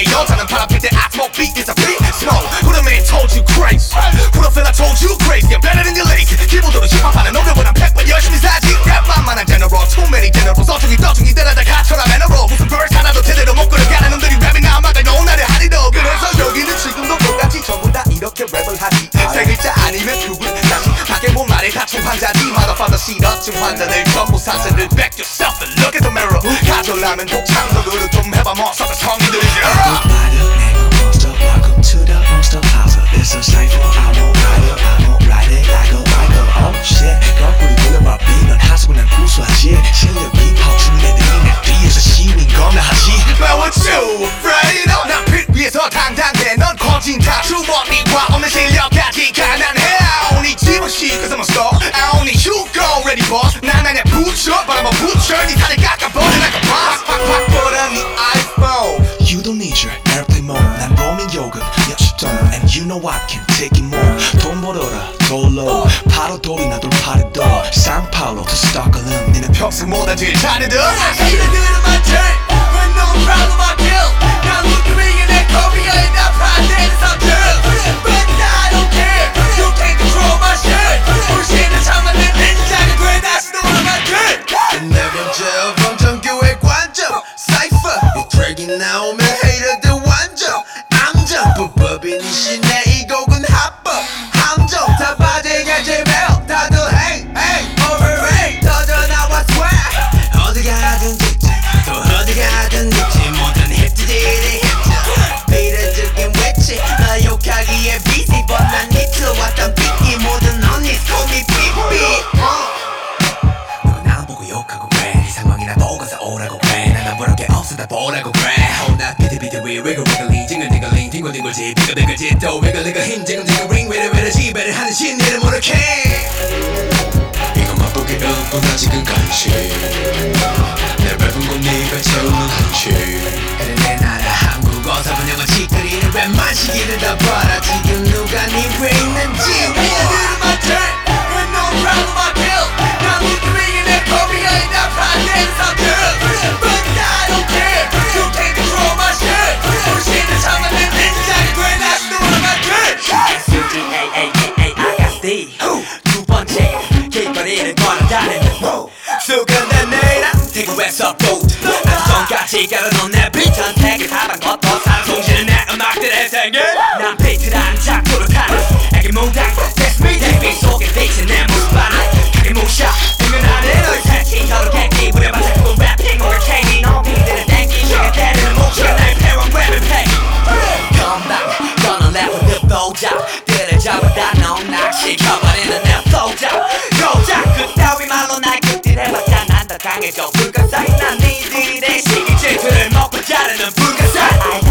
여자는 바람 필 때 I smoke beat is a beat smoke. Who the man told you crazy? Who the fella told you crazy? I'm better than your lazy. 기본으로 힙합하는 어려운 한 팩만 열심히 사지. 랩만만한 general too many generals. 어중이 떠중이 때려다 갇혀라 매너로. 무슨 verse 하나도 제대로 못 끌어가는 놈들이 랩이 나마가 너무 나를 하리도. 그래서 여기는 지금도 똑같이 전부 다 이렇게 랩을 하지. 세 글자 아니면 두분 다시 밖에 본 말에 다친 환자지. Motherfucker 시러진 환자들 전부 사진을 back yourself and look at the mirror. 가져라면 독창적으로 좀 해봐 머서가 성인들이지. Welcome to the monster house. It's a cypher. I won't ride it like a biker. Oh shit, 거꾸로 돌려봐 B. 넌 하수고 난 구수하지. 실력이 파우치는 애들이 내 뒤에서 시민 겁나하지. But what you afraid of? 난 빛 위에서 당당해. 넌 거진 다 주머니와 없는 실력까지 가난해. I only 집어시 cause I'm a star. I only you go ready boss. 난 아냐 부처 but I'm a butcher. 네 살을 깎아버려 like a boss. 팍팍 뻗어 네 iPhone. You don't need your airplane mode. 난 roaming 요금 몇십 돈. And you know I can take it more. 돈 벌어라 돌로 바로 돌이나 돌파리도. 상파울로 to 스톡홀름. 니는 평생 못한 제일 잘해도 I see the dude in my turn. When no problem I kill. Now look at me and that Kobe ain't that pride that is I'm true. But I don't care. You can't control my shit. 부시는 참아낸 ninja가 돼 다시 돌아만 돼. 내 번째 방정교회 관점 Cypher 이 트랙이 나오면 헤이터들 완전 암정 불법인 이신의 이 곡은 합법 함정 다 빠지게 제발 다들 hey overrate 터져 나와 swag 어디 가든 직진 또 어디 가든 직진 모든 힙들이 힙들 비례적인 위치 나 욕하기에 busy but 난 히트왔던 빅이 모든 언니 call me 삐삐 나 보고 욕하고 그래 이 상황이나 보고서 오라고 그래 난 부러울 게 없어 다 보라고 그래 호나 비트비트 위 위글위글링 징글징글링 딩글딩글지 비글비글지 또 위글리글 힘 징글징글링 외래외래지 배를 하는 신이를 모르게 이거 맛보기 없구나 지금 간식 내 랩은 꼭 네가 채우는 한식 그래 내 나라 한국어서 번역은 짓거리는 랩만 시기를 다 봐라 지금 누가 네 왜 있는지 We are doing my turn With no problem I kill Now look at me and that Kobe ain't that pride that is I'm true But I don't care You can't control my shit 부시는 참아낸 ninja가 돼 다시 돌아만 돼 S-U-G-A-A-A-I-S-D 두 번째 길거리를 걸어다니는 수근된 내일은 대구에서 보트 아주 전까지 깔아놓은 내 비트 선택을 하던 것도 사람 송시는 내 음악들의 세계 난 비트라는 작두를 타는 애기 무당 That's me 대비 속에 비친 내 모습 봐라 가게 무셔 은근하는 너의 새치 혀로 객기 부려봐 자꾸 래핑 뭔가 케이크 넌 비들을 땡기게 때리는 목소리 나의 패왕 랩을 패기 금방 너는 래퍼들 보잡들을 잡아다 넌 낚시켜버리는 내 flow잡 고작 그따위 말로 날 극딜해봤자 난 더 강해져 불가사의 난 니들의 시기 질투를 먹고 자르는 불가사의